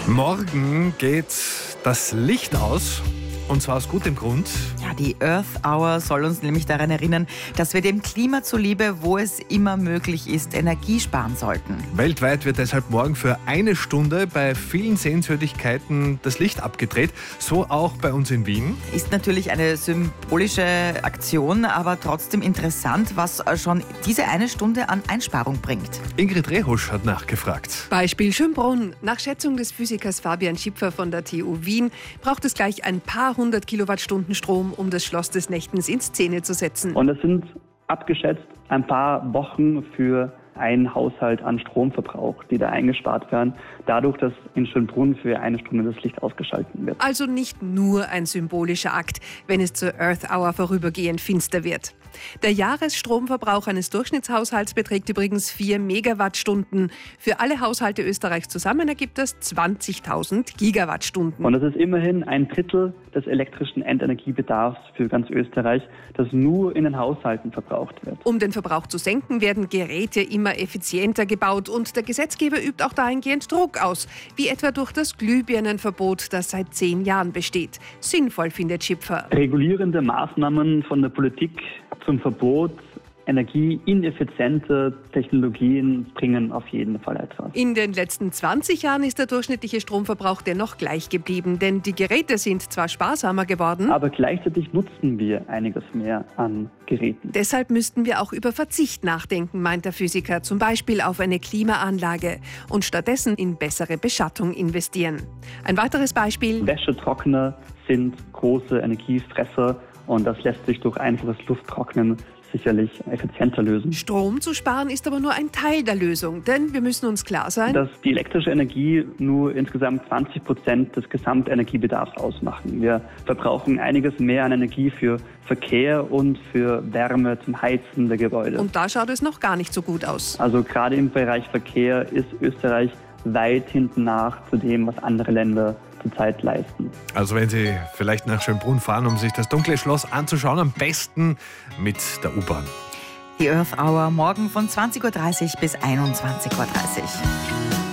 Morgen geht das Licht aus. Und zwar aus gutem Grund. Ja, die Earth Hour soll uns nämlich daran erinnern, dass wir dem Klima zuliebe, wo es immer möglich ist, Energie sparen sollten. Weltweit wird deshalb morgen für 1 Stunde bei vielen Sehenswürdigkeiten das Licht abgedreht. So auch bei uns in Wien. Ist natürlich eine symbolische Aktion, aber trotzdem interessant, was schon diese 1 Stunde an Einsparung bringt. Ingrid Rehusch hat nachgefragt. Beispiel Schönbrunn. Nach Schätzung des Physikers Fabian Schipfer von der TU Wien braucht es gleich ein paar 100 Kilowattstunden Strom, um das Schloss des Nächtens in Szene zu setzen. Und es sind abgeschätzt ein paar Wochen für einen Haushalt an Stromverbrauch, die da eingespart werden, dadurch, dass in Schönbrunn für 1 Stunde das Licht ausgeschaltet wird. Also nicht nur ein symbolischer Akt, wenn es zur Earth Hour vorübergehend finster wird. Der Jahresstromverbrauch eines Durchschnittshaushalts beträgt übrigens 4 Megawattstunden. Für alle Haushalte Österreichs zusammen ergibt das 20.000 Gigawattstunden. Und das ist immerhin 1/3 des elektrischen Endenergiebedarfs für ganz Österreich, das nur in den Haushalten verbraucht wird. Um den Verbrauch zu senken, werden Geräte immer effizienter gebaut und der Gesetzgeber übt auch dahingehend Druck aus, wie etwa durch das Glühbirnenverbot, das seit 10 Jahren besteht. Sinnvoll findet Schipfer. Regulierende Maßnahmen von der Politik zum Verbot energieineffiziente Technologien bringen auf jeden Fall etwas. In den letzten 20 Jahren ist der durchschnittliche Stromverbrauch dennoch gleich geblieben, denn die Geräte sind zwar sparsamer geworden, aber gleichzeitig nutzen wir einiges mehr an Geräten. Deshalb müssten wir auch über Verzicht nachdenken, meint der Physiker, zum Beispiel auf eine Klimaanlage und stattdessen in bessere Beschattung investieren. Ein weiteres Beispiel: Wäschetrockner sind große Energiefresser und das lässt sich durch einfaches Lufttrocknen sicherlich effizienter lösen. Strom zu sparen ist aber nur ein Teil der Lösung, denn wir müssen uns klar sein, dass die elektrische Energie nur insgesamt 20% des Gesamtenergiebedarfs ausmachen. Wir verbrauchen einiges mehr an Energie für Verkehr und für Wärme zum Heizen der Gebäude. Und da schaut es noch gar nicht so gut aus. Also gerade im Bereich Verkehr ist Österreich weit hinten nach zu dem, was andere Länder zurzeit leisten. Also wenn Sie vielleicht nach Schönbrunn fahren, um sich das dunkle Schloss anzuschauen, am besten mit der U-Bahn. Die Earth Hour morgen von 20.30 Uhr bis 21.30 Uhr.